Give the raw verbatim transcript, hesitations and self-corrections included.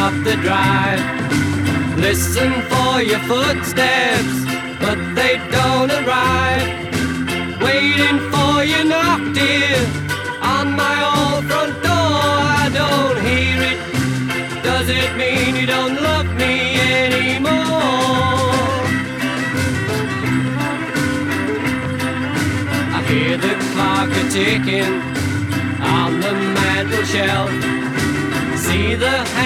up the drive. Listen for your footsteps, but they don't arrive. Waiting for you knock, dear, on my old front door. I don't hear it. Does it mean you don't love me anymore? I hear the clock a-ticking on the mantel shelf. See the